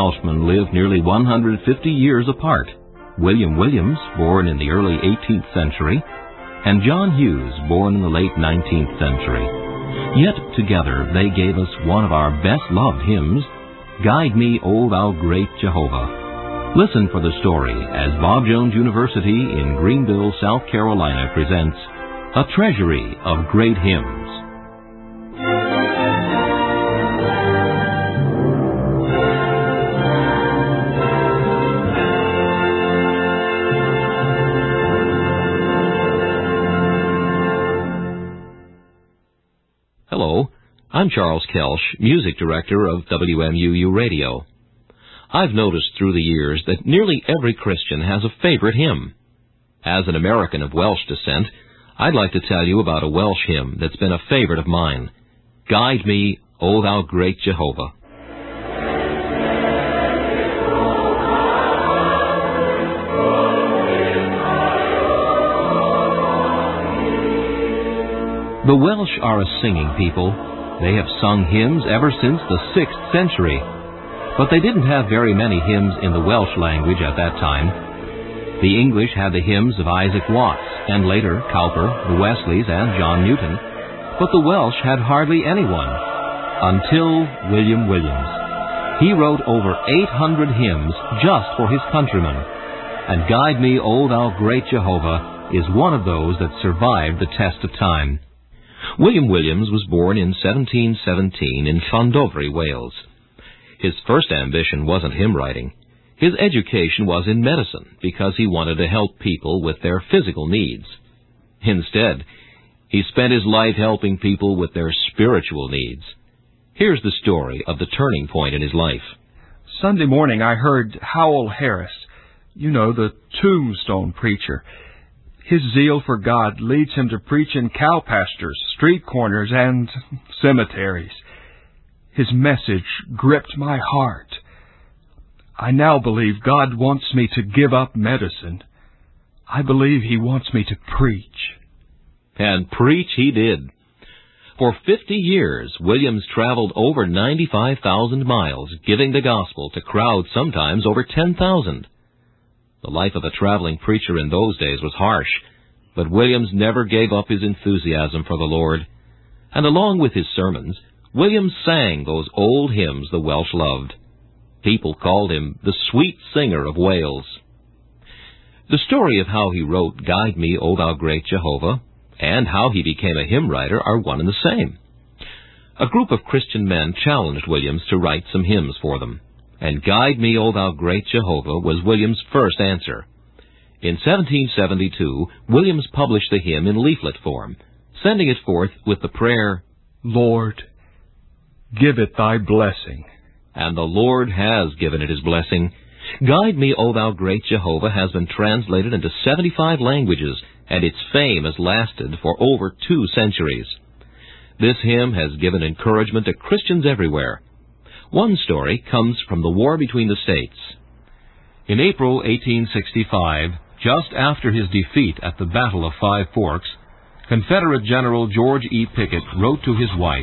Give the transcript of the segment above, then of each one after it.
Welshmen lived nearly 150 years apart. William Williams, born in the early 18th century, and John Hughes, born in the late 19th century. Yet together they gave us one of our best-loved hymns, Guide Me, O Thou Great Jehovah. Listen for the story as Bob Jones University in Greenville, South Carolina presents A Treasury of Great Hymns. Hello, I'm Charles Kelsch, Music Director of WMUU Radio. I've noticed through the years that nearly every Christian has a favorite hymn. As an American of Welsh descent, I'd like to tell you about a Welsh hymn that's been a favorite of mine. Guide Me, O Thou Great Jehovah. The Welsh are a singing people. They have sung hymns ever since the 6th century. But they didn't have very many hymns in the Welsh language at that time. The English had the hymns of Isaac Watts, and later Cowper, the Wesleys, and John Newton. But the Welsh had hardly anyone, until William Williams. He wrote over 800 hymns just for his countrymen. And Guide Me, O Thou Great Jehovah is one of those that survived the test of time. William Williams was born in 1717 in Llandofri, Wales. His first ambition wasn't hymn writing. His education was in medicine because he wanted to help people with their physical needs. Instead, he spent his life helping people with their spiritual needs. Here's the story of the turning point in his life. Sunday morning I heard Howell Harris, the tombstone preacher. His zeal for God leads him to preach in cow pastures, street corners, and cemeteries. His message gripped my heart. I now believe God wants me to give up medicine. I believe He wants me to preach. And preach he did. For 50 years, Williams traveled over 95,000 miles, giving the gospel to crowds sometimes over 10,000. The life of a traveling preacher in those days was harsh, but Williams never gave up his enthusiasm for the Lord. And along with his sermons, Williams sang those old hymns the Welsh loved. People called him the sweet singer of Wales. The story of how he wrote Guide Me, O Thou Great Jehovah, and how he became a hymn writer are one and the same. A group of Christian men challenged Williams to write some hymns for them. And Guide Me, O Thou Great Jehovah was Williams' first answer. In 1772, Williams published the hymn in leaflet form, sending it forth with the prayer, Lord, give it Thy blessing. And the Lord has given it His blessing. Guide Me, O Thou Great Jehovah has been translated into 75 languages, and its fame has lasted for over 2 centuries. This hymn has given encouragement to Christians everywhere. One story comes from the war between the states. In April 1865, just after his defeat at the Battle of Five Forks, Confederate General George E. Pickett wrote to his wife,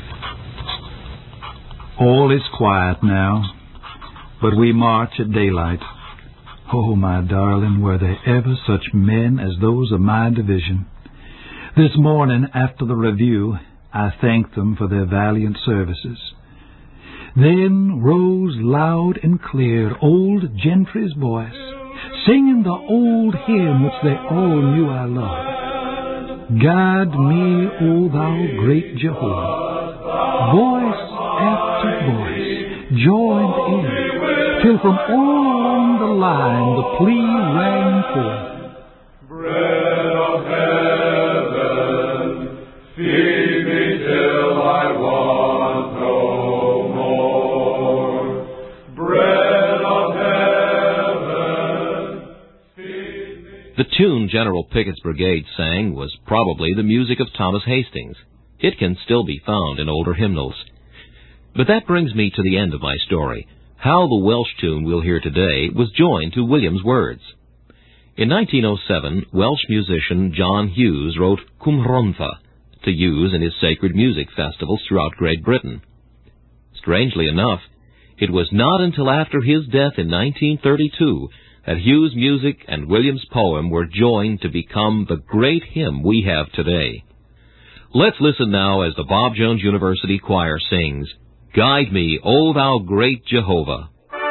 All is quiet now, but we march at daylight. Oh, my darling, were there ever such men as those of my division? This morning, after the review, I thanked them for their valiant services. Then rose loud and clear old Gentry's voice, singing the old hymn which they all knew I loved. Guide me, O Thou Great Jehovah. Voice after voice joined in, till from all along the line the plea rang forth. Bread of heaven, feed me till I want no more. Bread of heaven, feed me. The tune General Pickett's brigade sang was probably the music of Thomas Hastings. It can still be found in older hymnals. But that brings me to the end of my story. How the Welsh tune we'll hear today was joined to Williams' words. In 1907, Welsh musician John Hughes wrote Cwmrhondda to use in his sacred music festivals throughout Great Britain. Strangely enough, It was not until after his death in 1932 that Hughes' music and Williams' poem were joined to become the great hymn we have today. Let's listen now as the Bob Jones University Choir sings, "Guide Me, O Thou Great Jehovah."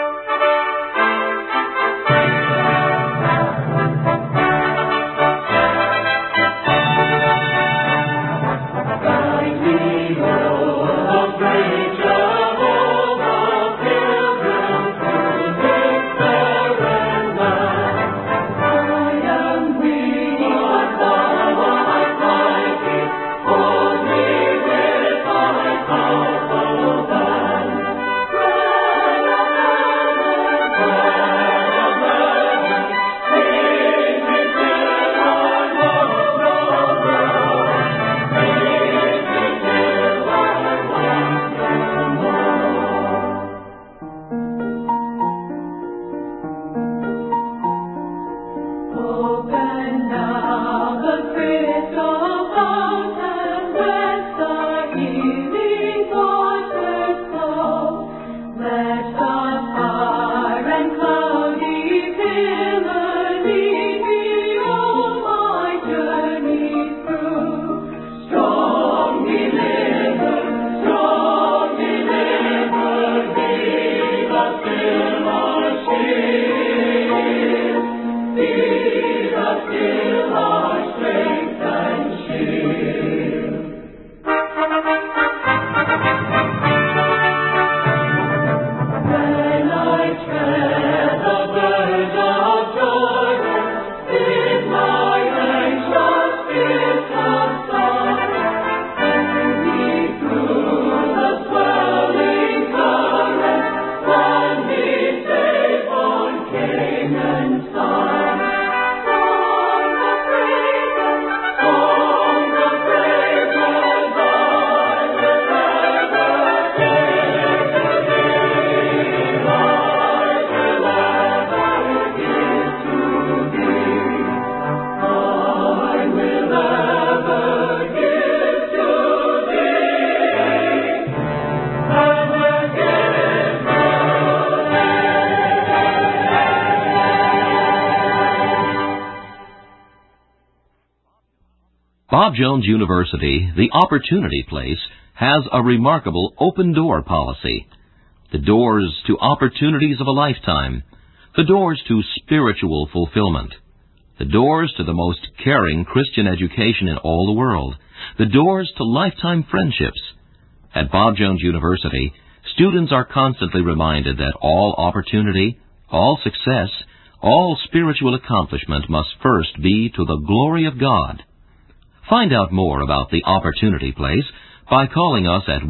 Bob Jones University, the Opportunity Place, has a remarkable open-door policy. The doors to opportunities of a lifetime. The doors to spiritual fulfillment. The doors to the most caring Christian education in all the world. The doors to lifetime friendships. At Bob Jones University, students are constantly reminded that all opportunity, all success, all spiritual accomplishment must first be to the glory of God. Find out more about the Opportunity Place by calling us at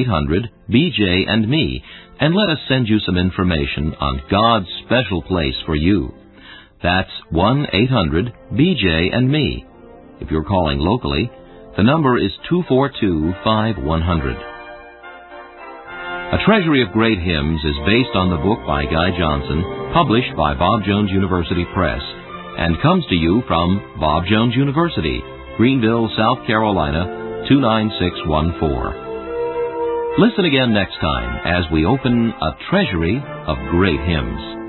1-800-BJ-and-me and let us send you some information on God's special place for you. That's 1-800-BJ-and-me. If you're calling locally, the number is 242-5100. A Treasury of Great Hymns is based on the book by Guy Johnson, published by Bob Jones University Press, and comes to you from Bob Jones University, Greenville, South Carolina, 29614. Listen again next time as we open a treasury of great hymns.